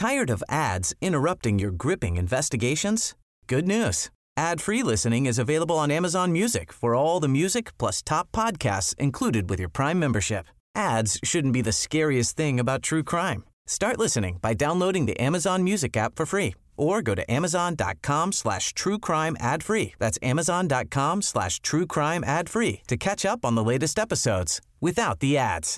Tired of ads interrupting your gripping investigations? Good news. Ad-free listening is available on Amazon Music for all the music plus top podcasts included with your Prime membership. Ads shouldn't be the scariest thing about true crime. Start listening by downloading the Amazon Music app for free or go to amazon.com/truecrime ad-free. That's amazon.com/truecrime ad-free to catch up on the latest episodes without the ads.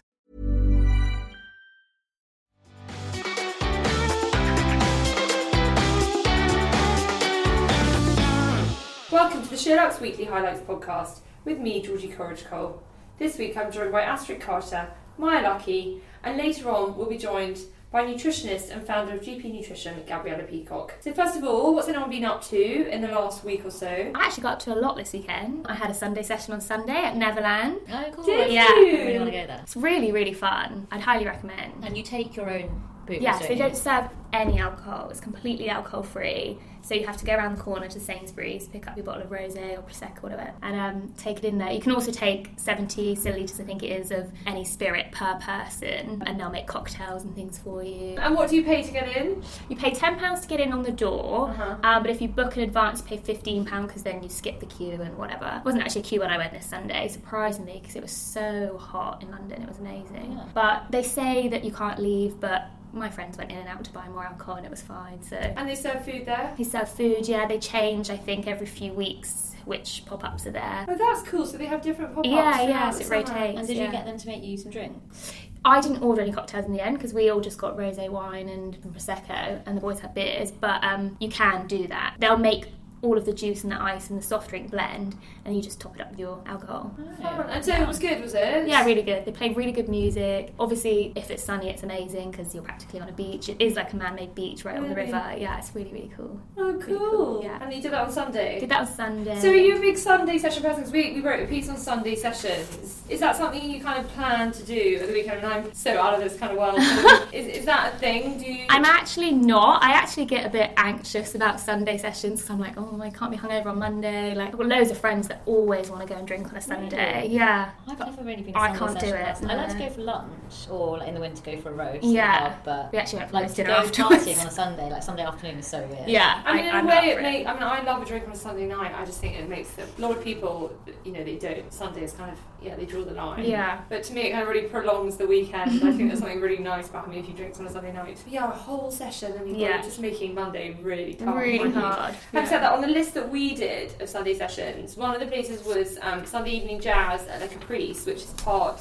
Welcome to the Sherlock's Weekly Highlights podcast with me, Georgie Coleridge-Cole. This week I'm joined by Astrid Carter, Maya Lucky, and later on we'll be joined by nutritionist and founder of GP Nutrition, Gabriella Peacock. So first of all, what's anyone been up to in the last week or so? I actually got up to a lot this weekend. I had a Sunday session on Sunday at Neverland. Oh, cool. Did Yeah. you? I really want to go there. It's really, really fun. I'd highly recommend. And you take your own booze, Yes, don't they you? don't serve any alcohol. It's completely alcohol-free. So you have to go around the corner to Sainsbury's, pick up your bottle of rosé or Prosecco or whatever, and take it in there. You can also take 70 centilitres, I think it is, of any spirit per person, and they'll make cocktails and things for you. And what do you pay to get in? You pay £10 to get in on the door, but if you book in advance, you pay £15 because then you skip the queue and whatever. It wasn't actually a queue when I went this Sunday, surprisingly, because it was so hot in London. It was amazing. Yeah. But they say that you can't leave, but my friends went in and out to buy more alcohol and it was fine. So And they serve food there? they serve food, yeah. They change, I think, every few weeks which pop-ups are there. Oh, that's cool. So they have different pop-ups? Yeah, throughout so the it summer. rotates. And did yeah. you get them to make you some drinks? I didn't order any cocktails in the end because we all just got rosé wine and Prosecco and the boys had beers, but you can do that. They'll make all of the juice and the ice and the soft drink blend and you just top it up with your alcohol. Fun. And so it was good, was it? Yeah, really good. They play really good music. Obviously, if it's sunny, it's amazing because you're practically on a beach. It is like a man-made beach right on the Really? river. Yeah, it's really, really cool. Oh, Really cool. yeah. And you did that on Sunday? Did that on Sunday. So are you a big Sunday session person? Because we wrote a piece on Sunday sessions. Is that something you kind of plan to do at the weekend? And I'm so out of this kind of world. is that a thing? Do you... I'm actually not. I actually get a bit anxious about Sunday sessions because I'm like, oh, I can't be hungover on Monday. Like, I've got loads of friends that always want to go and drink on a Sunday. Really? Yeah. I've never really been to I Sunday can't do session it, person. I like to no. go for lunch or like in the winter go for a roast. Yeah. But We actually went for like roast to dinner go afterwards. partying on a Sunday, like Sunday afternoon is so weird. Yeah. I mean, in I'm a way, up it for makes. I mean, I love a drink on a Sunday night. I just think it makes a lot of people, you know, they don't. Sunday is kind of, they draw the line. Yeah. But to me, it kind of really prolongs the weekend. I think there's something really nice about me if you drink on a Sunday night. Yeah, a whole session, and you're just making Monday really tough. Really aren't you? hard. Having said that, on the list that we did of Sunday sessions, one of the places was Sunday evening jazz at the Caprice, which is part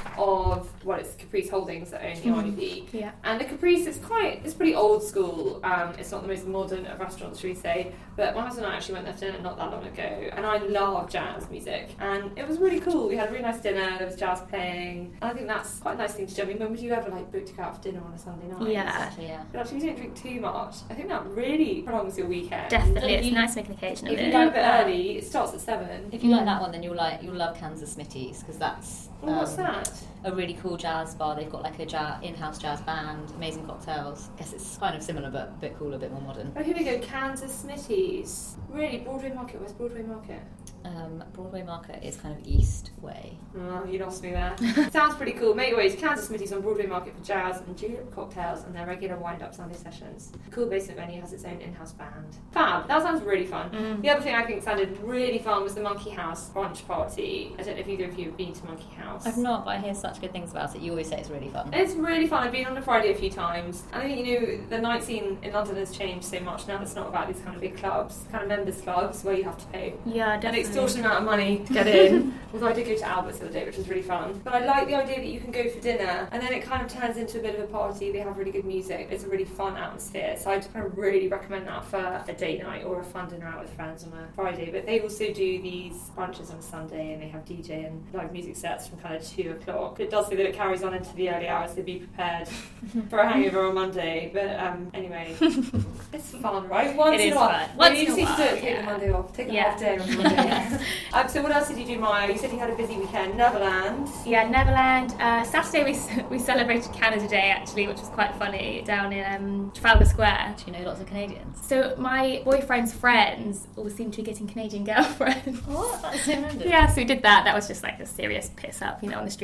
of, well, it's Caprice Holdings that own the IUP. Yeah. And the Caprice is it's pretty old school. It's not the most modern of restaurants, should we say. But my husband and I actually went there for dinner not that long ago, and I love jazz music. And it was really cool. We had a really nice dinner, there was jazz playing. And I think that's quite a nice thing to do. I mean, when would you ever book to go out for dinner on a Sunday night? Yeah. Exactly, yeah. But actually, you don't drink too much. I think that really prolongs your weekend. Definitely. It's you- nice to make an occasion of If you it. go a bit early, it starts at 7. If you like that one, then you'll love Kansas Smitty's because that's Well, what's that? a really cool jazz bar. They've got like a in-house jazz band, amazing cocktails. I guess it's kind of similar but a bit cooler, a bit more modern. Oh, here we go, Kansas Smitty's. Really, Broadway Market. Where's Broadway Market? Broadway Market is kind of East Way. Oh, you lost me there. Sounds pretty cool. Make your way to Kansas Smitty's on Broadway Market for jazz and julep cocktails and their regular wind-up Sunday sessions. The cool basement venue has its own in-house band. Fab. That sounds really fun. The other thing I think sounded really fun was the Monkey House brunch party. I don't know if either of you have been to Monkey House. I've not, but I hear such good things about it. You always say it's really fun. It's really fun. I've been on a Friday a few times. And I think, the night scene in London has changed so much. Now it's not about these kind of big clubs, kind of members clubs where you have to pay Yeah, an definitely. extortionate amount of money to get in. Although I did go to Albert's the other day, which was really fun. But I like the idea that you can go for dinner and then it kind of turns into a bit of a party. They have really good music. It's a really fun atmosphere. So I'd kind of really recommend that for a date night or a fun dinner out with friends on a Friday. But they also do these brunches on a Sunday and they have DJ and live music sets from kind of 2 o'clock. It does say that it carries on into the early hours, so be prepared for a hangover on Monday. But anyway, it's fun, right? Once It in is a while. fun. Maybe Once you in a just need to do while, it, take yeah. the Monday off. Take a Yeah. half day on Monday. So what else did you do, Maya? You said you had a busy weekend. Neverland. Yeah, Neverland. Saturday we celebrated Canada Day actually, which was quite funny down in Trafalgar Square. Do you know lots of Canadians? So my boyfriend's friends all seem to be getting Canadian girlfriends. What? That's so random. Yeah, so we did that. That was just like a serious piss up, on the streets. Like that was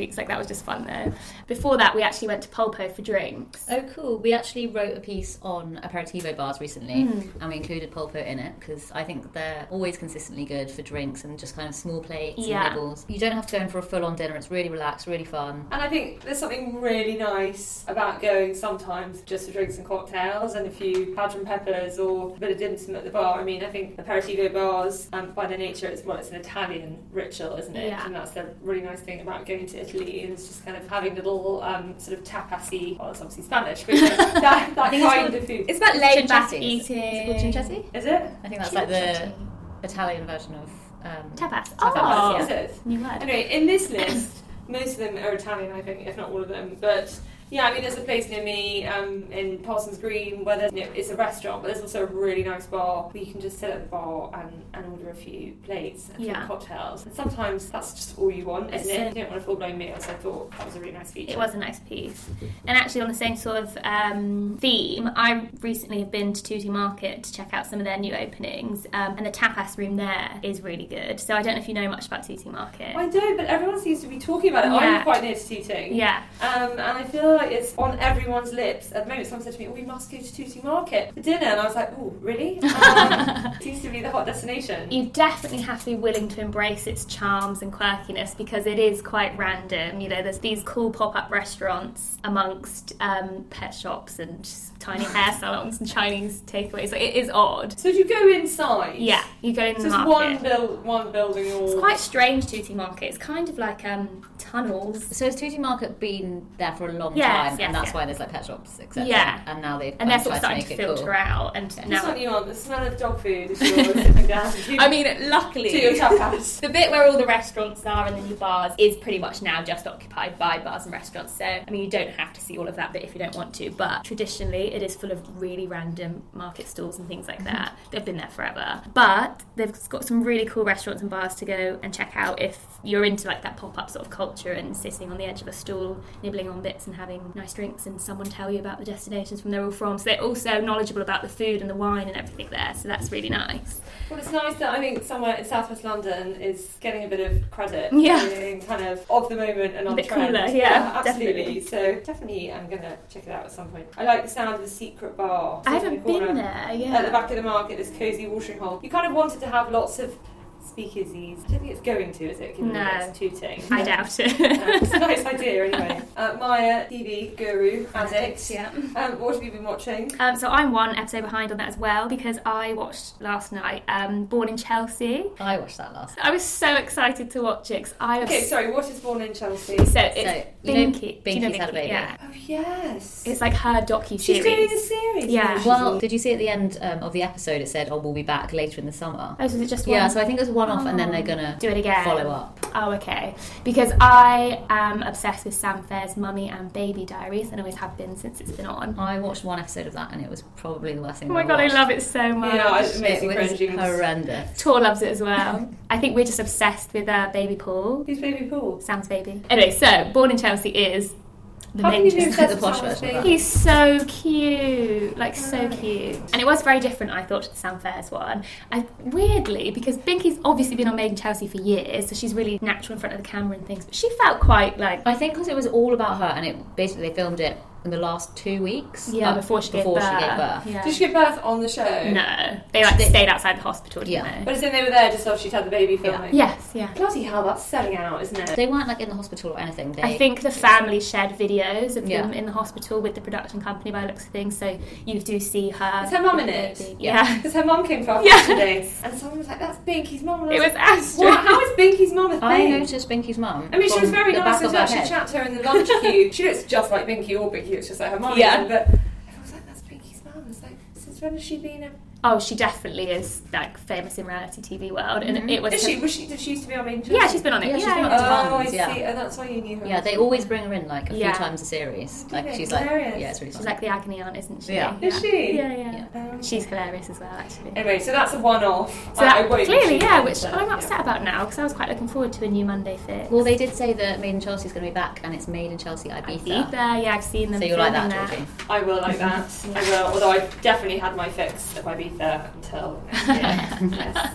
just fun though. Before that, we actually went to Polpo for drinks. Oh, cool. We actually wrote a piece on aperitivo bars recently, and we included Polpo in it because I think they're always consistently good for drinks and just kind of small plates and nibbles. You don't have to go in for a full-on dinner. It's really relaxed, really fun. And I think there's something really nice about going sometimes just for drinks and cocktails and a few Padron peppers or a bit of dim sum at the bar. I mean, I think aperitivo bars, by their nature, it's an Italian ritual, isn't it? Yeah. And that's the really nice thing about going to Italy, is just kind of having little sort of tapasy, well, it's obviously Spanish, but that kind of food. It's about laid back Chinchetti. eating. Is it called chinchetti? Is it? I think that's like the Italian version of Tapas. Tapas, Oh, is it? new word. Anyway, in this list, most of them are Italian, I think, if not all of them. But yeah, I mean, there's a place near me in Parsons Green where there's, it's a restaurant, but there's also a really nice bar where you can just sit at the bar and order a few plates and some cocktails. And sometimes that's just all you want, isn't it? You don't want a full-blown meal, so I thought that was a really nice feature. It was a nice piece. And actually on the same sort of theme, I recently have been to Tutti Market to check out some of their new openings, and the tapas room there is really good. So I don't know if you know much about Tutti Market. I don't, but everyone seems to be talking about it. Yeah. I'm quite near to Tooting. Yeah. And I feel like it's on everyone's lips. At the moment, someone said to me, we must go to Tutti Market for dinner. And I was like, oh, really? Seems to be the hot destination. You definitely have to be willing to embrace its charms and quirkiness because it is quite random. You know, there's these cool pop-up restaurants amongst pet shops and tiny hair salons and Chinese takeaways. Like, it is odd. So do you go inside? Yeah, you go in the Just market. one building all... It's quite strange, Tutti Market. It's kind of like tunnels. So has Tutti Market been there for a long Yes, time, yes, and that's yeah. why there's like pet shops, etc. Yeah. And now they've And they're sort tried of starting to to make it filter cool. out. And That's now, what you want. The smell of dog food is yours sitting down. I mean, luckily, To your tapas. the bit where all the restaurants are and the new bars is pretty much now just occupied by bars and restaurants. So, I mean, you don't have to see all of that bit if you don't want to. But traditionally, it is full of really random market stalls and things like that. They've been there forever. But they've got some really cool restaurants and bars to go and check out if you're into like that pop-up sort of culture and sitting on the edge of a stall, nibbling on bits and having nice drinks and someone tell you about the destinations from they're all from. So they're also knowledgeable about the food and the wine and everything there. So that's really nice. Well, it's nice that I think somewhere in southwest London is getting a bit of credit Yeah. for being kind of the moment and on A bit trend. cooler, yeah, absolutely. definitely. So definitely I'm going to check it out at some point. I like the sound of the secret bar. I in the haven't corner. been there, yeah. At the back of the market, this cosy watering hole. You kind of wanted to have lots of speakeasies. I don't think it's going to, is it? Given No. that it's Tooting. I doubt it. It's a nice idea anyway. Maya, TV guru, addict. Yeah. What have you been watching? So I'm one episode behind on that as well because I watched last night Born in Chelsea. I watched that last. I was so excited to watch it. 'Cause I was Okay, sorry, what is Born in Chelsea? So it's So, you know Binky. Do you know Binky's had a Binky? baby? Yeah. Oh, yes. It's like her docu-series. She's doing a series. Yeah. isn't she? Well, did you see at the end of the episode it said, "Oh, we'll be back later in the summer"? Oh, so is it just one? Yeah, so I think it was one off, and then they're gonna do it again. follow up. Oh, okay. Because I am obsessed with Sam Fair's Mummy and Baby Diaries and always have been since it's been on. I watched one episode of that, and it was probably the worst thing. Oh my I've god, I watched. love it so much. Yeah, it It makes me was cringing. horrendous. Tor loves it as well. I think we're just obsessed with Baby Paul. Who's Baby Paul? Sam's baby. Anyway, so Born in Chelsea is the How main can you be gist. obsessed the with posh Sam's version of baby? He's so cute, like so cute. And it was very different, I thought, to the Sam Fairs one. Weirdly, because Binky's obviously been on Made in Chelsea for years, so she's really natural in front of the camera and things, but she felt quite like... I think because it was all about her, and it basically they filmed it in the last 2 weeks. Yeah, before she gave birth. Yeah. Did she give birth on the show? No. They stayed outside the hospital, didn't Yeah. they? But as in they were there just after she'd had the baby filming? Yes, yeah. Bloody hell, that's selling out, isn't it? They weren't like in the hospital or anything. I think the family shared videos of Yeah. them in the hospital with the production company by the looks of things, so you do see her. Is her mum with in the it? baby. Yeah. Because her mum came to our Yeah. house today, and someone was like, "That's Binky's mum." And I It was Astrid. What? How is Binky's mum a thing? I noticed Binky's mum. I mean, she was very the nice. back of I her actually head. chat to her in the lunch queue. She looks just like Binky, or Binky looks just like her mum. Yeah. again, but everyone was like, "That's Binky's mum." It's like, since when has she been a... Oh, she definitely is like famous in reality TV world, and it was. Did she used to be on Made in Chelsea? Yeah, she's been on it. Yeah, she's Yeah, been on yeah. it. Oh, I Tons, yeah. see. Oh, that's why you knew her. Yeah, they always bring her in like a few Yeah. times a series. Like they? she's like, Hilarious. yeah, it's really She's fun. like the agony aunt, isn't she? Yeah. Is she? Yeah. Oh. She's hilarious as well, actually. Anyway, so that's a one-off. So that, won't clearly, be yeah, cheap, which so, I'm yeah. upset about now because I was quite looking forward to a new Monday Fix. Well, they did say that Made in Chelsea is going to be back, and it's Made in Chelsea Ibiza. Yeah, I've seen them. So you'll like filming that, Georgie? I will like that. I will. Although I definitely had my fix of Ibiza until next year. Yes.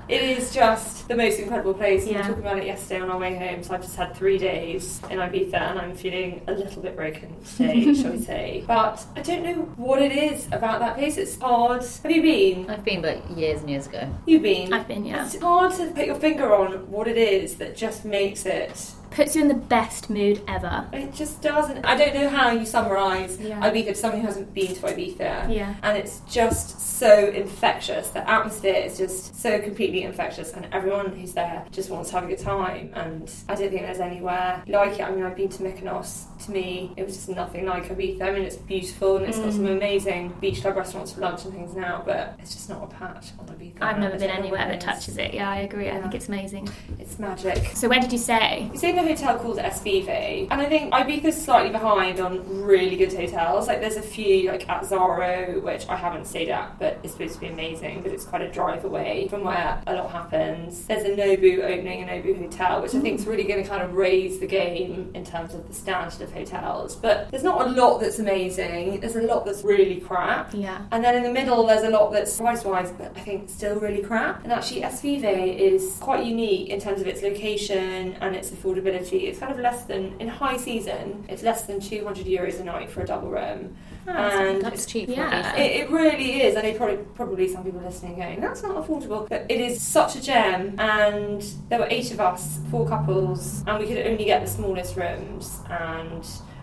It is just the most incredible place. We were Yeah. talking about it yesterday on our way home, so I've just had 3 days in Ibiza and I'm feeling a little bit broken today, shall we say. But I don't know what it is about that place. It's hard. Have you been? I've been, but years and years ago. You've been? I've been, yeah. It's hard to put your finger on what it is that just makes it... Puts you in the best mood ever. It just doesn't. I don't know how you summarise Yeah. Ibiza to someone who hasn't been to Ibiza. Yeah. And it's just so infectious. The atmosphere is just so completely infectious, and everyone who's there just wants to have a good time. And I don't think there's anywhere like it. I mean, I've been to Mykonos. To me, it was just nothing like Ibiza. I mean, it's beautiful and it's got some amazing beach club restaurants for lunch and things now, but it's just not a patch on Ibiza. I've never I been don't know anywhere what that it is. touches it. Yeah, I agree. I think it's amazing. It's magic. So where did you stay? We stayed in a hotel called Esvive, and I think Ibiza's slightly behind on really good hotels. Like, there's a few, like at Zaro, which I haven't stayed at, but it's supposed to be amazing, but it's quite a drive away from where a lot happens. There's a Nobu opening, a Nobu hotel, which I think is really going to kind of raise the game in terms of the standard of hotels. But there's not a lot that's amazing. There's a lot that's really crap. Yeah. And then in the middle, there's a lot that's price-wise, but I think still really crap. And actually, Esvive is quite unique in terms of its location and its affordability. It's kind of less than, in high season, it's less than €200 a night for a double room. And That's cheap for Yeah. Ibiza. it really is. I know probably some people listening going, that's not affordable, but it is such a gem. And there were 8 of us, 4 couples, and we could only get the smallest rooms. And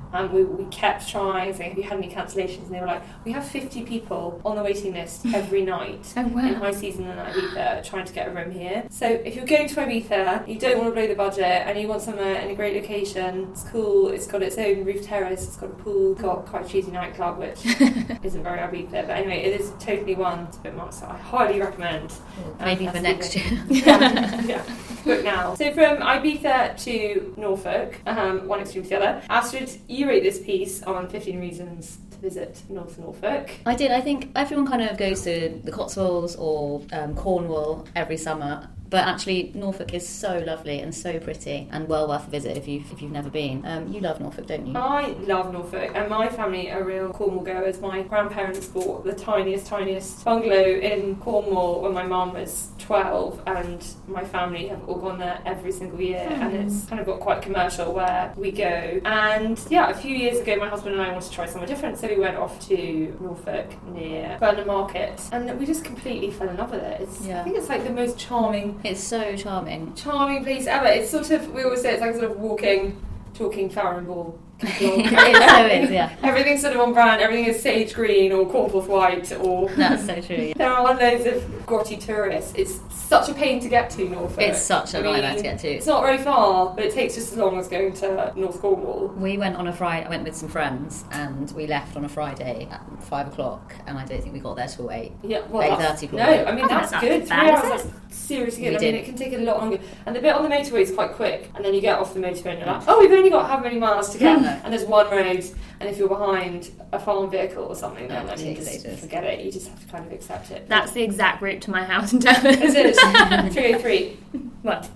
we kept trying, saying, have you had any cancellations? And they were like, we have 50 people on the waiting list every night Oh, wow. in high season in Ibiza trying to get a room here. So if you're going to Ibiza, you don't want to blow the budget and you want somewhere in a great location, it's cool, it's got its own roof terrace, it's got a pool, got quite a cheesy nightclub, which isn't very Ibiza. But anyway, it is totally one to bookmark, so I highly recommend. Maybe for next year. Yeah. Book now. So from Ibiza to Norfolk, one extreme to the other. Astrid, you wrote this piece on 15 reasons to visit North Norfolk. I did. I think everyone kind of goes to the Cotswolds or Cornwall every summer. But actually, Norfolk is so lovely and so pretty and well worth a visit if you've never been. You love Norfolk, don't you? I love Norfolk, and my family are real Cornwall goers. My grandparents bought the tiniest bungalow in Cornwall when my mum was 12, and my family have all gone there every single year, and it's kind of got quite commercial where we go. And yeah, a few years ago, my husband and I wanted to try somewhere different, so we went off to Norfolk near Burnham Market, and we just completely fell in love with it. I think it's like the most charming It's so charming. place ever. It's sort of, we always say it's like sort of talking Farrow and Ball. It so is, yeah. Everything's sort of on brand. Everything is sage green or Cornforth white, or That's so true. Yeah. there are loads of grotty tourists. It's such a pain to get to Norfolk. It's such a nightmare to get to. It's not very far, but it takes just as long as going to North Cornwall. We went on a Friday. I went with some friends, and we left on a Friday at 5 o'clock, and I don't think we got there till 8. Yeah, well, 8:30 no, probably. I mean Oh, that's that's good. not 3 bad, hours, is that's seriously good. We I mean, did. it can take a lot longer, and the bit on the motorway is quite quick, and then you get off the motorway and you're like, oh, we've only got how many miles to get, and there's one road, and if you're behind a farm vehicle or something, then I mean, just forget it. You just have to kind of accept it. That's the exact route to my house in Devon. Is it 303? What?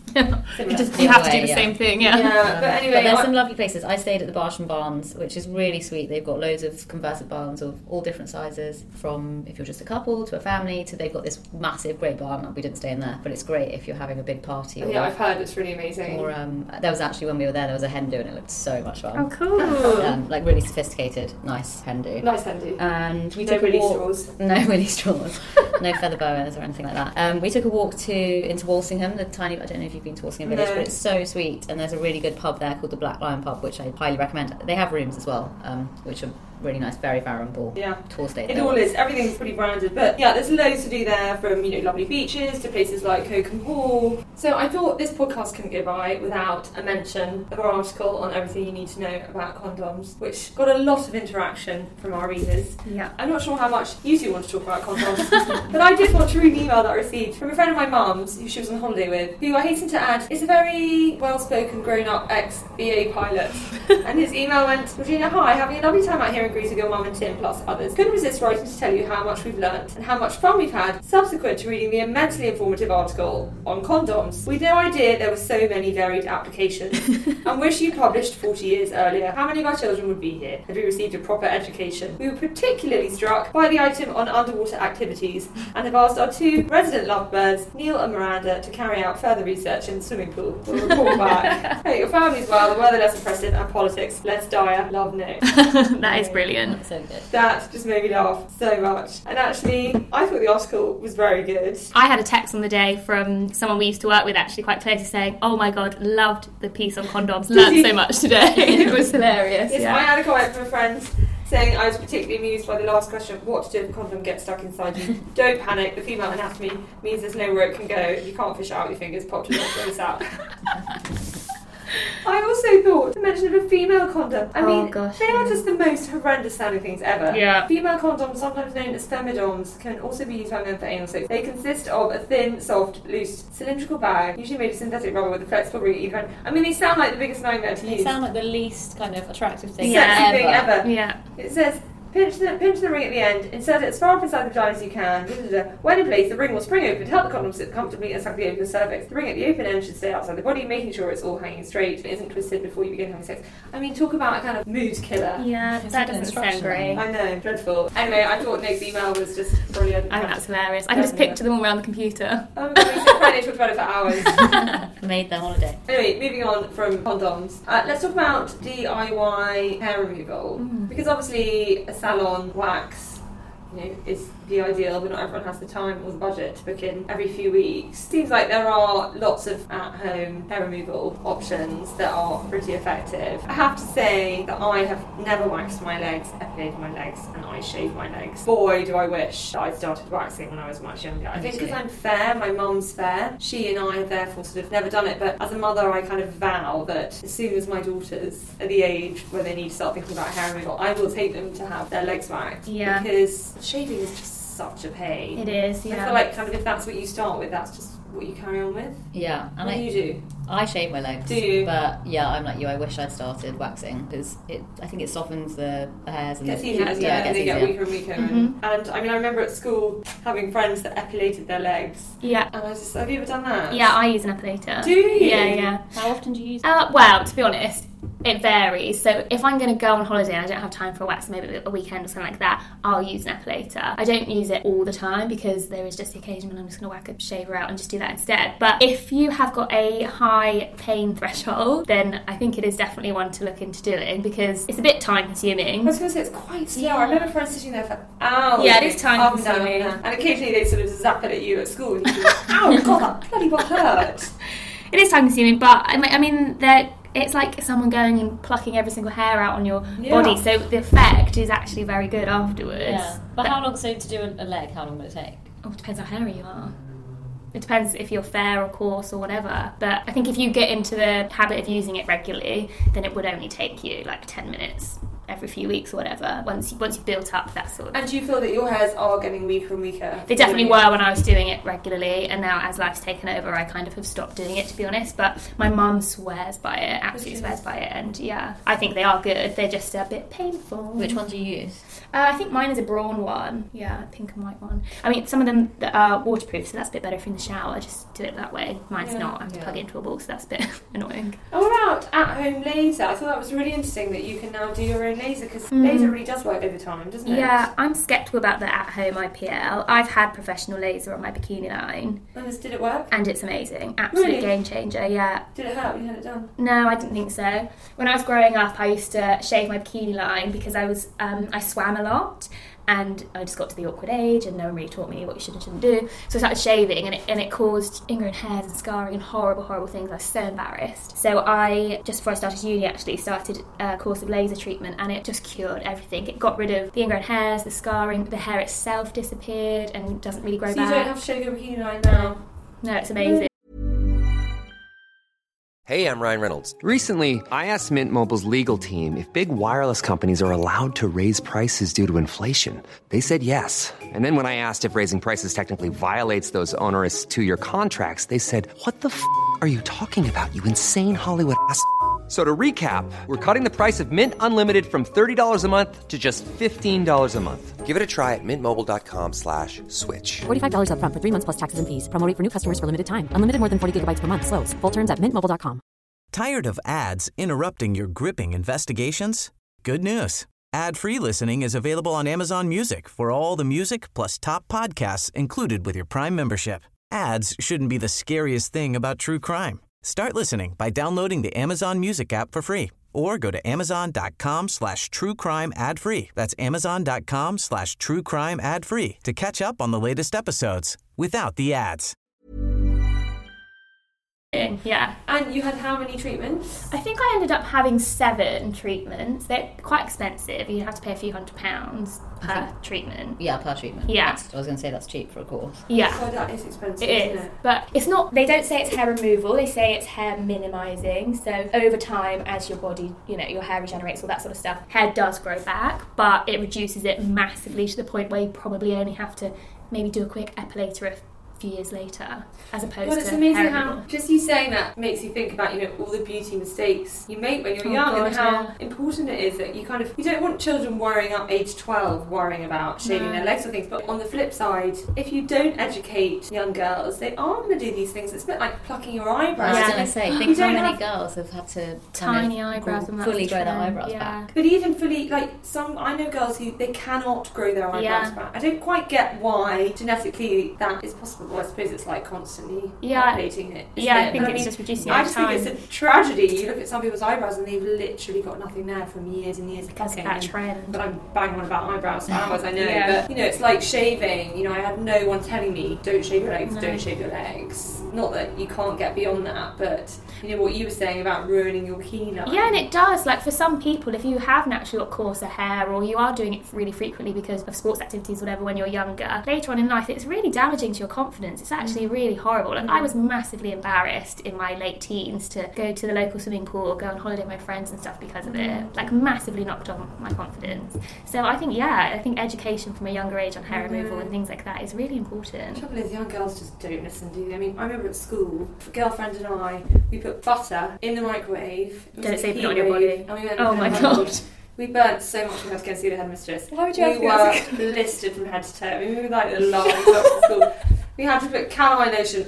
Similar. You have to do the Yeah. same thing, yeah. Yeah, but anyway, But there's some lovely places. I stayed at the Barsham Barns, which is really sweet. They've got loads of converted barns of all different sizes, from if you're just a couple to a family to they've got this massive great barn. We didn't stay in there, but it's great if you're having a big party. Or, yeah, I've heard it's really amazing. Or there was actually, when we were there was a hen do, and it looked so much fun. Oh, cool. Like really sophisticated, nice hen do. Nice handy. And we No took a Willy walk. straws. No willy straws. No feather boas or anything like that. We took a walk into Walsingham, the tiny. I don't know if you've been to Walsingham Village, No. but it's so sweet. And there's a really good pub there called the Black Lion Pub, which I highly recommend. They have rooms as well, which are really nice, very Farrow and Ball. Yeah. Tour state. It all is. Everything's pretty branded, but yeah, there's loads to do there, from lovely beaches to places like Cokham Hall. So I thought this podcast couldn't go by without a mention of our article on everything you need to know about condoms, which got a lot of interaction from our readers. Yeah. I'm not sure how much you two want to talk about condoms, but I did want to read an email that I received from a friend of my mum's who she was on holiday with, who I hasten to add is a very well-spoken, grown-up ex-BA pilot. And his email went, Regina, hi, having a lovely time out here and agree to your mum and Tim plus others. Couldn't resist writing to tell you how much we've learnt and how much fun we've had subsequent to reading the immensely informative article on condoms. We'd no idea there were so many varied applications and wish you published 40 years earlier. How many of our children would be here had we received a proper education? We were particularly struck by the item on underwater activities and have asked our 2 resident lovebirds, Neil and Miranda, to carry out further research in the swimming pool. We'll report back. Hey, your family's well, the weather less oppressive, and politics less dire. Love, Nick. That is brilliant. That's so good. That just made me laugh so much. And actually, I thought the article was very good. I had a text on the day from someone we used to work with actually quite closely saying, oh my god, loved the piece on condoms, learned so much today. It was hilarious. Yes, I had a comment from a friend saying I was particularly amused by the last question, what to do if a condom gets stuck inside you. Don't panic, the female anatomy means there's nowhere it can go. You can't fish out your fingers, pop to the out. I also thought the mention of a female condom. I mean, they are just the most horrendous sounding things ever. Yeah. Female condoms, sometimes known as femidoms, can also be used by men for anal sex. They consist of a thin, soft, loose, cylindrical bag, usually made of synthetic rubber with a flexible ring at either end. I mean, they sound like the biggest nightmare to use. They sound like the least kind of attractive thing sexy thing ever. Yeah. It says, pinch the ring at the end, insert it as far up inside the vagina as you can. When in place, the ring will spring open to help the condom sit comfortably and suck the open cervix. The ring at the open end should stay outside the body, making sure it's all hanging straight and isn't twisted before you begin having sex. I mean, talk about a kind of mood killer. Yeah, that doesn't sound great. I know, dreadful. Anyway, I thought Nick's email was just brilliant. I think that's hilarious. I can just picture them all around the computer. We talked about it for hours. Made their holiday. Anyway, moving on from condoms. Let's talk about DIY hair removal. Because obviously a salon wax, is the ideal, but not everyone has the time or the budget to book in every few weeks. Seems like there are lots of at-home hair removal options that are pretty effective. I have to say that I have never waxed my legs, epilated my legs, and I shaved my legs. Boy, do I wish that I'd started waxing when I was much younger. I think because I'm fair, my mum's fair, she and I have therefore sort of never done it, but as a mother I kind of vow that as soon as my daughters are the age where they need to start thinking about hair removal, I will take them to have their legs waxed. Yeah. Because shaving is just such a pain. It is, yeah. I feel like kind of if that's what you start with, that's just what you carry on with. Yeah. And what do you do? I shave my legs. Do you? But yeah, I'm like you. I wish I'd started waxing because I think it softens the hairs and gets easier, and they get weaker and weaker. Mm-hmm. And I mean, I remember at school having friends that epilated their legs. Yeah. And I just, have you ever done that? Yeah, I use an epilator. Do you? Yeah. How often do you use it? Well, to be honest, it varies. So if I'm going to go on holiday and I don't have time for a wax, maybe a weekend or something like that, I'll use an epilator. I don't use it all the time because there is just the occasion when I'm just going to whack a shaver out and just do that instead. But if you have got a high pain threshold, then I think it is definitely one to look into doing because it's a bit time consuming. I was going to say it's quite slow. I remember friends sitting there for hours. Yeah, it is time consuming. And occasionally they sort of zap it at you at school and you go, ow, God, that bloody butt hurt. It is time consuming, but I mean, it's like someone going and plucking every single hair out on your body, so the effect is actually very good afterwards. Yeah. But how long, so to do a leg, how long will it take? Oh, it depends how hairy you are. It depends if you're fair or coarse or whatever. But I think if you get into the habit of using it regularly, then it would only take you like 10 minutes every few weeks or whatever, once you've built up that sort of... And do you feel that your hairs are getting weaker and weaker? They definitely were when I was doing it regularly, and now as life's taken over, I kind of have stopped doing it, to be honest. But my mum swears by it, absolutely swears by it, and yeah, I think they are good. They're just a bit painful. Which one do you use? I think mine is a brawn one. Yeah, pink and white one. I mean, some of them that are waterproof, so that's a bit better if you're in the shower. Just do it that way. Mine's not. I have to plug it into a ball, so that's a bit annoying. And what about at-home laser? I thought that was really interesting that you can now do your own laser, because laser really does work over time, doesn't it? Yeah, I'm sceptical about the at-home IPL. I've had professional laser on my bikini line. And did it work? And it's amazing. Absolute really? game changer, yeah. Did it hurt when you had it done? No, I didn't think so. When I was growing up, I used to shave my bikini line because I swam a lot. And I just got to the awkward age and no one really taught me what you should and shouldn't do. So I started shaving and it caused ingrown hairs and scarring and horrible, horrible things. I was so embarrassed. So I, just before I started uni actually, started a course of laser treatment and it just cured everything. It got rid of the ingrown hairs, the scarring, the hair itself disappeared and doesn't really grow back. So you don't have to shave your bikini line now? No, it's amazing. Hey, I'm Ryan Reynolds. Recently, I asked Mint Mobile's legal team if big wireless companies are allowed to raise prices due to inflation. They said yes. And then when I asked if raising prices technically violates those onerous 2-year contracts, they said, "What the f*** are you talking about, you insane Hollywood ass f- So to recap, we're cutting the price of Mint Unlimited from $30 a month to just $15 a month. Give it a try at mintmobile.com/switch. $45 up front for 3 months plus taxes and fees. Promo rate for new customers for limited time. Unlimited more than 40 gigabytes per month. Slows full terms at mintmobile.com. Tired of ads interrupting your gripping investigations? Good news. Ad-free listening is available on Amazon Music for all the music plus top podcasts included with your Prime membership. Ads shouldn't be the scariest thing about true crime. Start listening by downloading the Amazon Music app for free or go to amazon.com/truecrime ad-free. That's amazon.com/truecrime ad-free to catch up on the latest episodes without the ads. Yeah. And you had how many treatments? I think I ended up having 7 treatments. They're quite expensive. You have to pay a few £100 per treatment. Yeah, per treatment. Yeah. I was going to say that's cheap for a course. Yeah. So that is expensive, It is. isn't it? But it's not, they don't say it's hair removal, they say it's hair minimising. So over time, as your body, your hair regenerates, all that sort of stuff, hair does grow back, but it reduces it massively to the point where you probably only have to maybe do a quick epilator a few years later, as opposed to it's amazing hair how removal. just you saying that makes you think about all the beauty mistakes you make when you're young, and how important it is that you don't want children worrying up age 12 worrying about shaving their legs or things. But on the flip side, if you don't educate young girls, they are going to do these things. It's a bit like plucking your eyebrows. I was going to say, think how many girls have had to tiny eyebrows and fully grow their eyebrows back. But even fully, I know girls who they cannot grow their eyebrows back. I don't quite get why genetically that is possible. Well, I suppose it's like constantly updating it. I think it's just reducing I just think it's a tragedy. You look at some people's eyebrows and they've literally got nothing there from years and years of plucking. That trend. But I'm banging on about eyebrows for hours, I know. But it's like shaving. I had no one telling me don't shave your legs, don't shave your legs. Not that you can't get beyond that, but what you were saying about ruining your keyline. Yeah, and it does. Like for some people, if you have naturally got coarser hair or you are doing it really frequently because of sports activities or whatever when you're younger, later on in life it's really damaging to your confidence. It's actually really horrible. Like I was massively embarrassed in my late teens to go to the local swimming pool or go on holiday with my friends and stuff because of it. Like massively knocked on my confidence. So I think education from a younger age on hair removal and things like that is really important. The trouble is young girls just don't listen, do they? I mean, I remember at school, a girlfriend and I, we put butter in the microwave. Don't say put it on your body. And we went oh my god. We burnt so much we had to go and see the headmistress. Why would you have to go? We were blistered from head to toe. I mean, we were like the last of school. We had to put calamine lotion,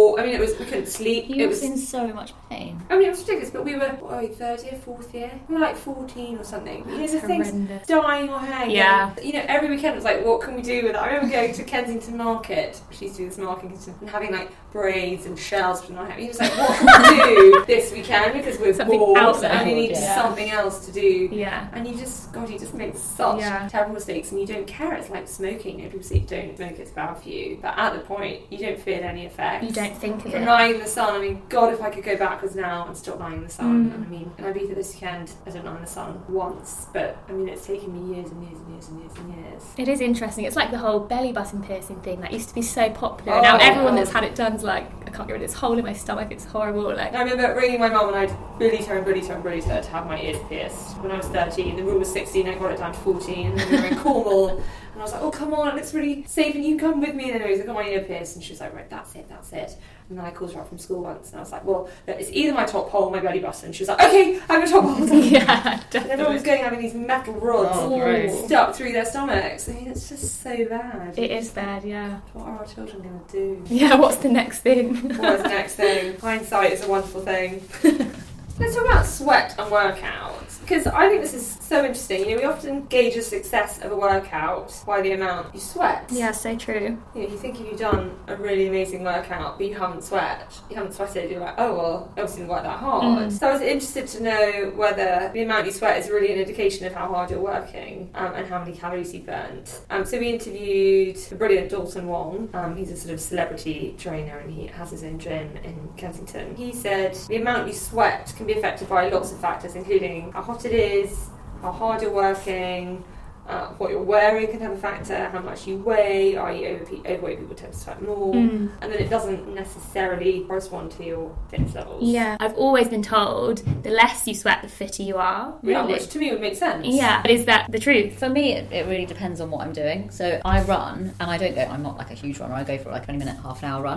we couldn't sleep. It was in so much pain. I mean, it was ridiculous, but we were, third year, fourth year? We were like 14 or something. That's the things dyeing your hair. Yeah. Every weekend it was like, what can we do with it? I remember going to Kensington Market, she used to do this market, and having like braids and shells from my hair. He was like, what can we do this weekend? Because we're bored and we need something else to do. Yeah. And you just make such terrible mistakes and you don't care. It's like smoking. People say don't smoke, it's bad for you. But at the point, you don't feel any effects. You don't think of it. Lying in the sun, I mean, God, if I could go backwards now and stop lying in the sun. I mean, in Ibiza this weekend, I didn't lie in the sun once, but I mean, it's taken me years and years and years and years and years. It is interesting. It's like the whole belly button piercing thing that used to be so popular. Now everyone that's had it done is like, I can't get rid of this hole in my stomach, it's horrible. Like, I remember ringing my mum and I'd bullied her to have my ears pierced when I was 13. The rule was 16, I got it down to 14, and then we were in Cornwall. And I was like, oh, come on, it looks really safe and you come with me. And then I got my ear pierced and she was like, right, that's it. And then I called her up from school once and I was like, well, it's either my top hole or my belly button. And she was like, okay, I have a top hole. Yeah, definitely. And everyone was having these metal rods stuck through their stomachs. I mean, it's just so bad. It is bad, yeah. What are our children going to do? Yeah, what's the next thing? What is the next thing? Hindsight is a wonderful thing. Let's talk about sweat and workouts, because I think this is so interesting. We often gauge the success of a workout by the amount you sweat. Yeah, so true. You think if you've done a really amazing workout but you haven't sweated, you're like, oh well, obviously didn't work that hard. So I was interested to know whether the amount you sweat is really an indication of how hard you're working and how many calories you burnt. So we interviewed the brilliant Dalton Wong. He's a sort of celebrity trainer and he has his own gym in Kensington. He said the amount you sweat can be affected by lots of factors, including how hot it is, how hard you're working, what you're wearing can have a factor, how much you weigh, overweight people tend to sweat more, and then it doesn't necessarily correspond to your fitness levels. Yeah, I've always been told the less you sweat, the fitter you are. Really? Yeah, which to me would make sense. Yeah, but is that the truth? For me, it really depends on what I'm doing. So I run, and I'm not like a huge runner, I go for like a 20-minute, half an hour run.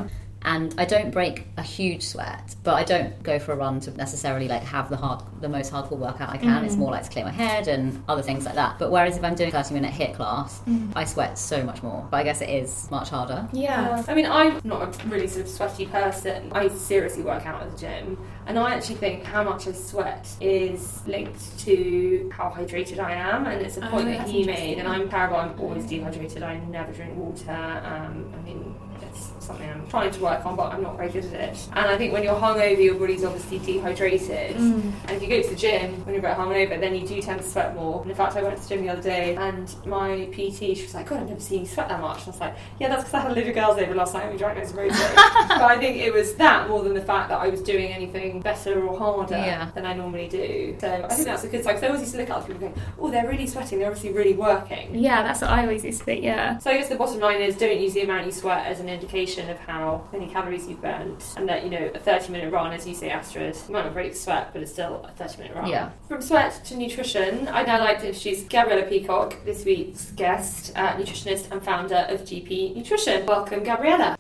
And I don't break a huge sweat, but I don't go for a run to necessarily like have the most hardcore workout I can. It's more like to clear my head and other things like that. But whereas if I'm doing a 30-minute HIIT class, I sweat so much more. But I guess it is much harder. Yeah. I mean, I'm not a really sort of sweaty person. I seriously work out at the gym. And I actually think how much I sweat is linked to how hydrated I am. And it's a point that he made. And I'm terrible. I'm always dehydrated. I never drink water. I mean, it's something I'm trying to work on, but I'm not very good at it. And I think when you're hungover, your body's obviously dehydrated. And if you go to the gym when you're a bit hungover, then you do tend to sweat more. And in fact, I went to the gym the other day, and my PT, she was like, God, I've never seen you sweat that much. And I was like, yeah, that's because I had a load of girls over last night and we drank loads of rosé. But I think it was that more than the fact that I was doing anything better or harder than I normally do. So I think that's a good sign. Because I always used to look at other people going, oh, they're really sweating, they're obviously really working. Yeah, that's what I always used to think, yeah. So I guess the bottom line is, don't use the amount you sweat as an indication of how many calories you've burnt, and that, you know, a 30-minute run, as you say, Astrid, you might not break sweat, but it's still a 30-minute run. Yeah. From sweat to nutrition, I'd now like to introduce Gabriella Peacock, this week's guest, nutritionist and founder of GP Nutrition. Welcome, Gabriella.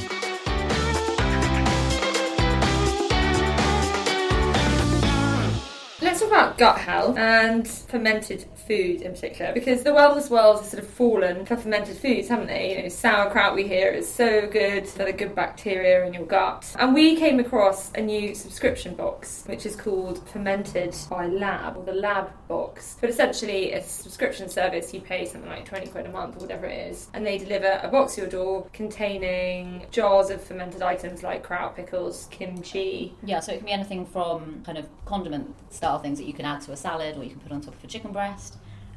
Let's talk about gut health and fermented food in particular, because the wellness world has sort of fallen for fermented foods, haven't they? You know, sauerkraut, we hear, is so good for the good bacteria in your gut. And we came across a new subscription box, which is called Fermented by Lab, or the Lab box. But essentially, it's a subscription service. You pay something like 20 quid a month or whatever it is, and they deliver a box to your door containing jars of fermented items like kraut, pickles, kimchi. Yeah, so it can be anything from kind of condiment style things that you can add to a salad or you can put on top of a chicken breast,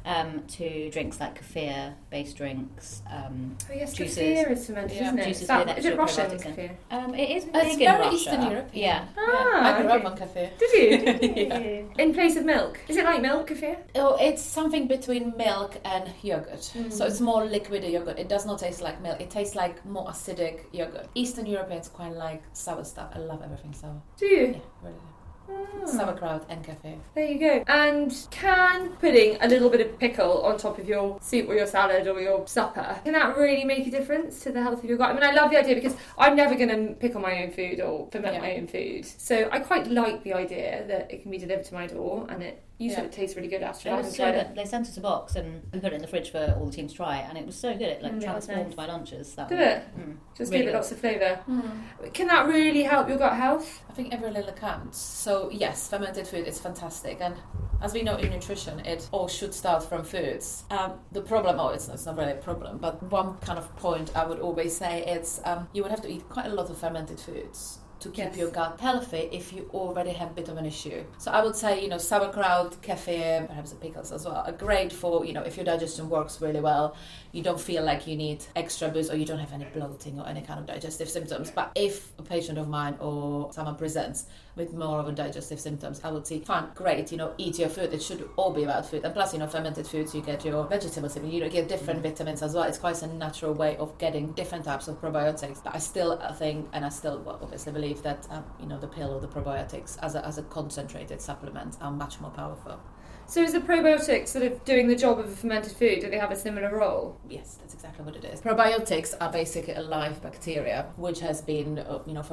to drinks like kefir-based drinks, juices. Kefir is fermented, isn't it? Juices Is it Russian kefir? It is big It's in very Russia. Eastern European. Yeah. I grew up on kefir. Did you? In place of milk. Is it like milk, kefir? Oh, it's something between milk and yogurt. So it's more liquid yogurt. It does not taste like milk. It tastes like more acidic yogurt. Eastern Europeans quite like sour stuff. I love everything sour. Do you? Yeah, really. Sauerkraut and kefir. There you go. And can putting a little bit of pickle on top of your soup or your salad or your supper, can that really make a difference to the health of your gut? I mean, I love the idea because I'm never going to pickle my own food or ferment my own food. So I quite like the idea that it can be delivered to my door, and you said it tastes really good, Astrid. They sent us a box and we put it in the fridge for all the team to try, and it was so good. It transformed my lunches. Did it? Just really gave it lots of flavour. Can that really help your gut health? I think every little counts. So yes, fermented food is fantastic, and as we know in nutrition, it all should start from foods. The problem, it's not really a problem, but one kind of point I would always say is you would have to eat quite a lot of fermented foods to keep your gut healthy if you already have a bit of an issue. So I would say, sauerkraut, kefir, perhaps the pickles as well, are great for, if your digestion works really well, you don't feel like you need extra boost or you don't have any bloating or any kind of digestive symptoms. But if a patient of mine or someone presents with more of a digestive symptoms, I would say, fine, great, eat your food. It should all be about food. And plus, fermented foods, you get your vegetables, you get different vitamins as well. It's quite a natural way of getting different types of probiotics. But I still think, and I still obviously believe that, the pill or the probiotics as a concentrated supplement are much more powerful. So is the probiotic sort of doing the job of a fermented food? Do they have a similar role? Yes, that's exactly what it is. Probiotics are basically a live bacteria which has been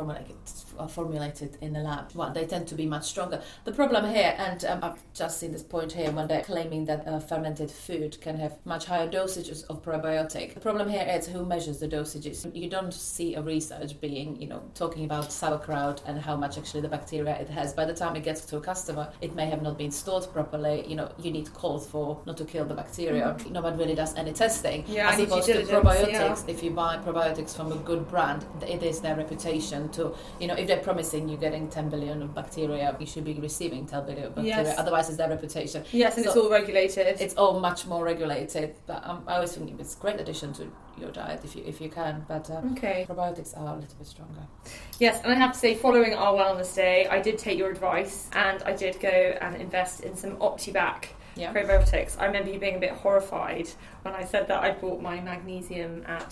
formulated in the lab. Well, they tend to be much stronger. The problem here, and I've just seen this point here when they're claiming that fermented food can have much higher dosages of probiotic. The problem here is who measures the dosages. You don't see a research being, talking about sauerkraut and how much actually the bacteria it has. By the time it gets to a customer, it may have not been stored properly. You need cold for not to kill the bacteria. No one really does any testing. Yeah, as opposed to probiotics, if you buy probiotics from a good brand, it is their reputation to, if they're promising you getting 10 billion of bacteria, you should be receiving 10 billion of bacteria. Yes. Otherwise, it's their reputation. Yes, and it's all regulated. It's all much more regulated. But I always think it's a great addition to your diet if you can. But probiotics are a little bit stronger. Yes, and I have to say, following our wellness day, I did take your advice and I did go and invest in some Optibac probiotics. I remember you being a bit horrified when I said that I bought my magnesium at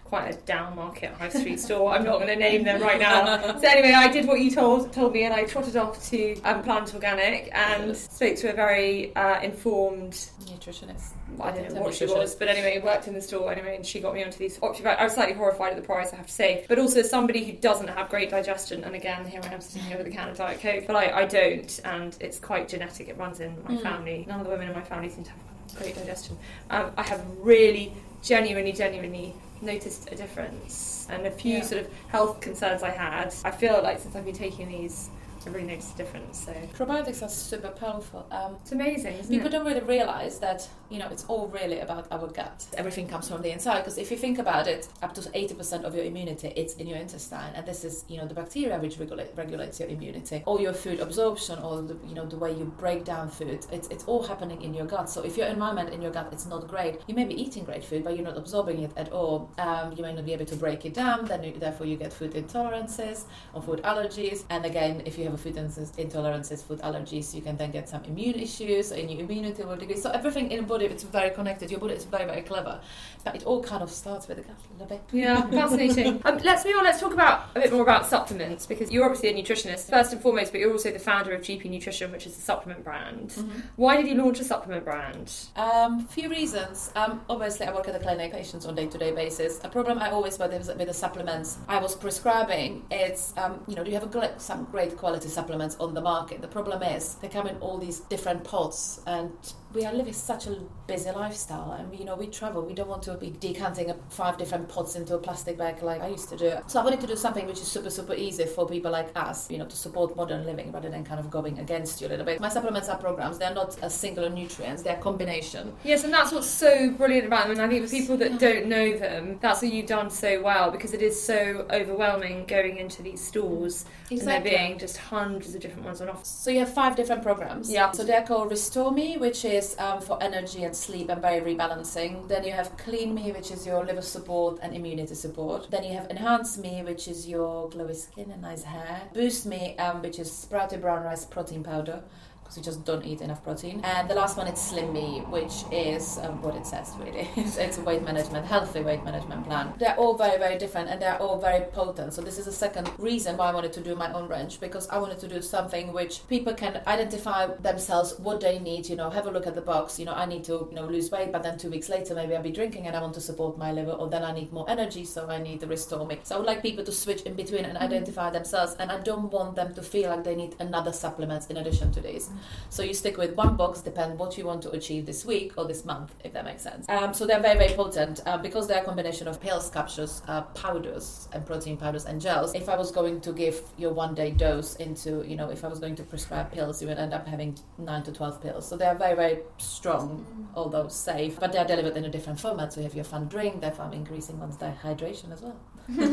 quite a down market high street store. I'm not going to name them right now. So anyway, I did what you told me, and I trotted off to Planet Organic and spoke to a very informed nutritionist. I don't know what she was, but anyway, worked in the store anyway, and she got me onto these Optifat. I was slightly horrified at the price, I have to say, but also somebody who doesn't have great digestion, and again, here I am sitting here with a can of Diet Coke, but I don't, and it's quite genetic, it runs in my family. None of the women in my family seem to have great digestion. I have really genuinely noticed a difference, and a few sort of health concerns I had. I feel like since I've been taking these, I really noticed a difference. So probiotics are super powerful. It's amazing, isn't People don't really realise that, you know, it's all really about our gut. Everything comes from the inside, because if you think about it, up to 80% of your immunity, it's in your intestine, and this is, you know, the bacteria which regulates your immunity, or your food absorption, or the, you know, the way you break down food. It's all happening in your gut. So if your environment in your gut is not great, you may be eating great food, but you're not absorbing it at all. You may not be able to break it down. Therefore you get food intolerances or food allergies. And again, if you have food intolerances, food allergies, you can then get some immune issues, and your immunity will decrease. So everything in the body, it's very connected. Your body is very, very clever, but it all kind of starts with the gut a little bit. Yeah, fascinating. Let's move on. Let's talk a bit more about supplements, because you're obviously a nutritionist first and foremost, but you're also the founder of GP Nutrition, which is a supplement brand. Why did you launch a supplement brand? Few reasons. Obviously, I work at a clinic, patients on day-to-day basis. A problem I always had with the supplements I was prescribing, it's you know, you have some great quality supplements on the market. The problem is they come in all these different pots, and we are living such a busy lifestyle, and you know, we travel, we don't want to be decanting 5 different pots into a plastic bag like I used to do. So I wanted to do something which is super easy for people like us, you know, to support modern living rather than kind of going against you a little bit. My supplements are programs. They're not a single nutrients, they're a combination. Yes, and that's what's so brilliant about them, and I think for people that don't know them, that's what you've done so well, because it is so overwhelming going into these stores. Exactly. And there being just hundreds of different ones on offer. So you have 5 different programs. Yeah. So they're called Restore Me, which is for energy and sleep and very rebalancing. Then you have Clean Me, which is your liver support and immunity support. Then you have Enhance Me, which is your glowy skin and nice hair. Boost Me, which is sprouted brown rice protein powder, because you just don't eat enough protein. And the last one is Slim Me, which is what it says really. It's a weight management, healthy weight management plan. They're all very, very different, and they're all very potent. So this is the second reason why I wanted to do my own range, because I wanted to do something which people can identify themselves what they need, you know, have a look at the box, you know, I need to, you know, lose weight, but then 2 weeks later maybe I'll be drinking and I want to support my liver, or then I need more energy, so I need the Restore Me. So I would like people to switch in between and identify themselves, and I don't want them to feel like they need another supplement in addition to these. So you stick with one box, depend what you want to achieve this week or this month, if that makes sense. So they're very, very potent because they're a combination of pills, capsules, powders, and protein powders and gels. If I was going to give your 1-day dose into, you know, if I was going to prescribe pills, you would end up having 9 to 12 pills. So they're very, very strong, although safe, but they're delivered in a different format. So you have your fun drink, therefore I'm increasing one's dehydration as well.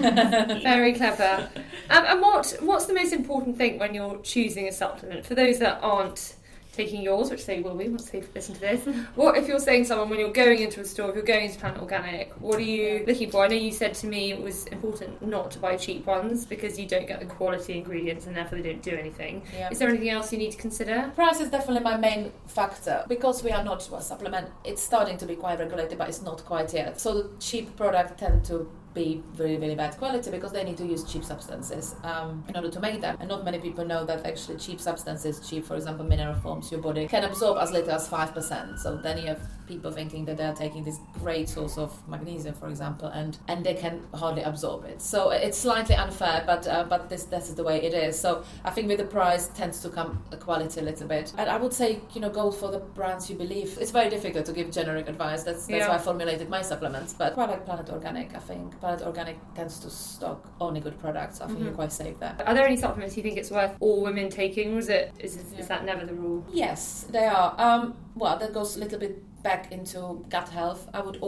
Very clever. And what's the most important thing when you're choosing a supplement? For those that aren't taking yours, which they will be once they've listened to this, what if you're saying to someone, when you're going into a store, if you're going into Planet Organic, what are you looking for? I know you said to me it was important not to buy cheap ones because you don't get the quality ingredients and therefore they don't do anything. Yeah. Is there anything else you need to consider? Price is definitely my main factor, because we are not a supplement. It's starting to be quite regulated, but it's not quite yet. So the cheap products tend to be very, very bad quality because they need to use cheap substances in order to make them. And not many people know that actually cheap substances, for example, mineral forms, your body can absorb as little as 5%. So then you have people thinking that they're taking this great source of magnesium, for example, and they can hardly absorb it. So it's slightly unfair, but this is the way it is. So I think with the price tends to come a quality a little bit. And I would say, you know, go for the brands you believe. It's very difficult to give generic advice. That's why I formulated my supplements. But quite like Planet Organic, I think. Planet Organic tends to stock only good products. I think you're quite safe there. Are there any supplements you think it's worth all women taking, or is that never the rule? Yes, they are. Well, that goes a little bit back into gut health.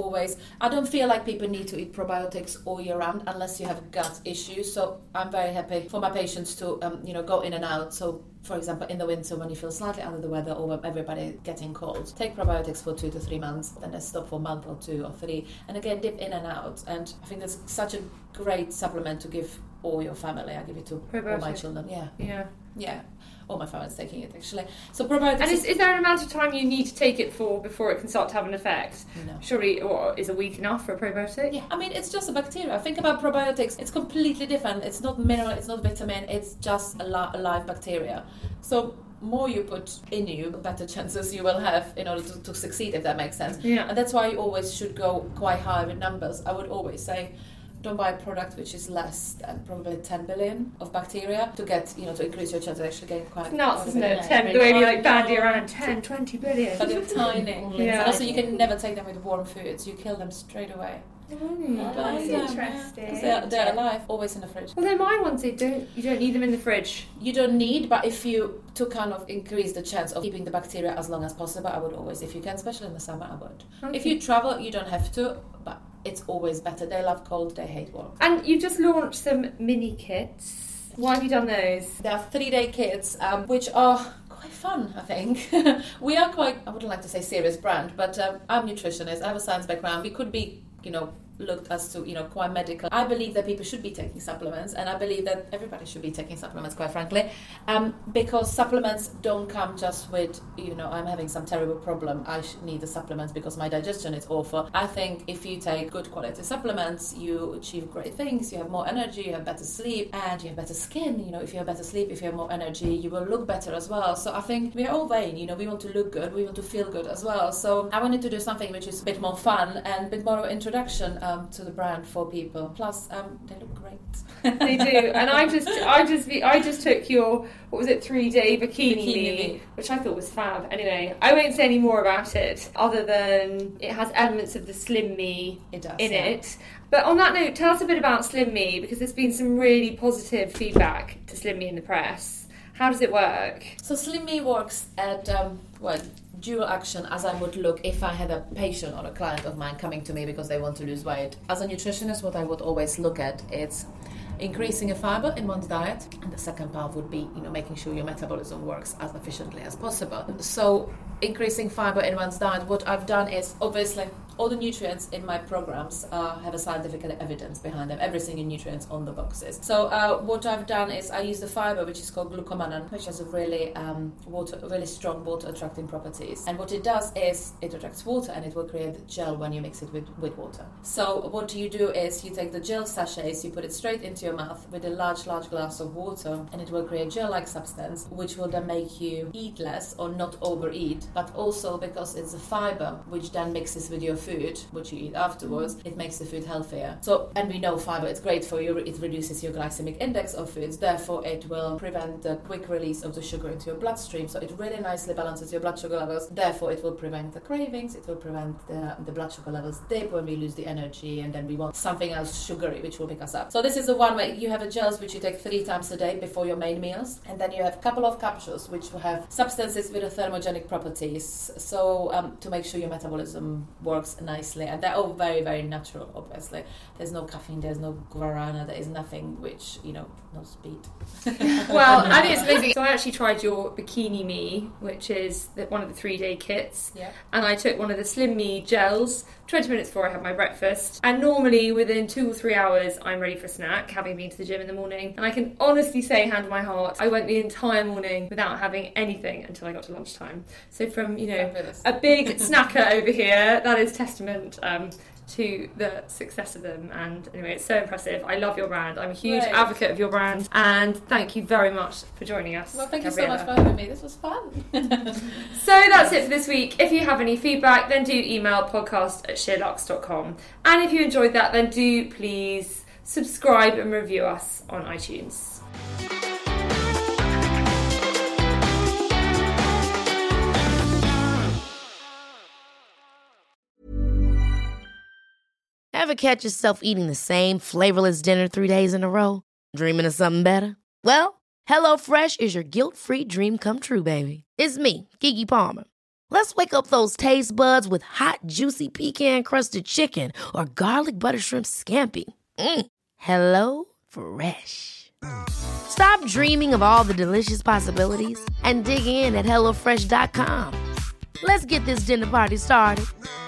I don't feel like people need to eat probiotics all year round unless you have gut issues. So I'm very happy for my patients to go in and out. So for example, in the winter when you feel slightly under the weather or when everybody getting cold, take probiotics for 2 to 3 months, then they stop for a month or 2 or 3, and again dip in and out. And I think that's such a great supplement to give all your family. I give it to all my children. Yeah. All my family's taking it, actually. So probiotics... And is there an amount of time you need to take it for before it can start to have an effect? No. Surely, is a week enough for a probiotic? Yeah, I mean, it's just a bacteria. Think about probiotics. It's completely different. It's not mineral, it's not vitamin, it's just a live bacteria. So more you put in you, better chances you will have in order to succeed, if that makes sense. Yeah. And that's why you always should go quite high with numbers. I would always say, don't buy a product which is less than probably 10 billion of bacteria to get, to increase your chance of actually getting quite... It's nuts, isn't it? 10, the way we bandy around 10, 20 billion. But they're tiny. Yeah. And also you can never take them with warm foods. You kill them straight away. That's interesting. They're alive, always in the fridge. Well, then my ones, you don't need them in the fridge. You don't need, but if you to kind of increase the chance of keeping the bacteria as long as possible, I would always, if you can, especially in the summer, I would. Okay. If you travel, you don't have to, but it's always better. They love cold, they hate warm. And you've just launched some mini kits. Why have you done those? They are 3-day kits, which are quite fun, I think. We are quite, I wouldn't like to say serious brand, but I'm a nutritionist, I have a science background. We could be, looked as to, quite medical. I believe that people should be taking supplements, and I believe that everybody should be taking supplements, quite frankly, because supplements don't come just with, I'm having some terrible problem, I need the supplements because my digestion is awful. I think if you take good quality supplements, you achieve great things, you have more energy, you have better sleep, and you have better skin. If you have better sleep, if you have more energy, you will look better as well. So I think we are all vain, we want to look good, we want to feel good as well. So I wanted to do something which is a bit more fun and a bit more of an introduction to the brand for people. Plus, they look great. They do. And I just took your 3-day bikini me, which I thought was fab. Anyway, I won't say any more about it other than it has elements of the Slim Me in it. But on that note, tell us a bit about Slim Me, because there's been some really positive feedback to Slim Me in the press. How does it work? So Slim Me works at dual action, as I would look if I had a patient or a client of mine coming to me because they want to lose weight. As a nutritionist, what I would always look at is increasing a fiber in one's diet, and the second part would be making sure your metabolism works as efficiently as possible. So increasing fiber in one's diet, what I've done is, obviously all the nutrients in my programs have a scientific evidence behind them, every single nutrient on the boxes. So what I've done is I use the fiber, which is called glucomannan, which has a really strong water attracting properties. And what it does is it attracts water, and it will create gel when you mix it with water. So what you do is you take the gel sachets, you put it straight into your mouth with a large glass of water, and it will create gel-like substance, which will then make you eat less or not overeat. But also, because it's a fiber which then mixes with your food, which you eat afterwards, it makes the food healthier. So, and we know fiber, it's great for you, it reduces your glycemic index of foods, therefore it will prevent the quick release of the sugar into your bloodstream, so it really nicely balances your blood sugar levels, therefore it will prevent the cravings, it will prevent the blood sugar levels dip when we lose the energy, and then we want something else sugary which will pick us up. So this is the one where you have a gels which you take 3 times a day before your main meals, and then you have a couple of capsules which will have substances with a thermogenic properties, so to make sure your metabolism works nicely, and they're all very, very natural. Obviously, there's no caffeine, there's no guarana, there is nothing which no speed. Well, I think it's amazing. So I actually tried your Bikini Me, which is one of the 3-day kits, and I took one of the Slim Me gels 20 minutes before I had my breakfast, and normally within 2 or 3 hours I'm ready for a snack, having been to the gym in the morning. And I can honestly say, hand on my heart, I went the entire morning without having anything until I got to lunchtime. So from a big snacker over here, that is testament to the success of them. And anyway, it's so impressive. I love your brand. I'm a huge advocate of your brand, and thank you very much for joining us. Well, thank you so much for having me. This was fun. So that's it for this week. If you have any feedback, then do email podcast@sheerluxe.com. And if you enjoyed that, then do please subscribe and review us on iTunes. Ever catch yourself eating the same flavorless dinner 3 days in a row? Dreaming of something better? Well, HelloFresh is your guilt-free dream come true, baby. It's me, Keke Palmer. Let's wake up those taste buds with hot, juicy pecan-crusted chicken or garlic butter shrimp scampi. Hello Fresh. Stop dreaming of all the delicious possibilities and dig in at HelloFresh.com. Let's get this dinner party started.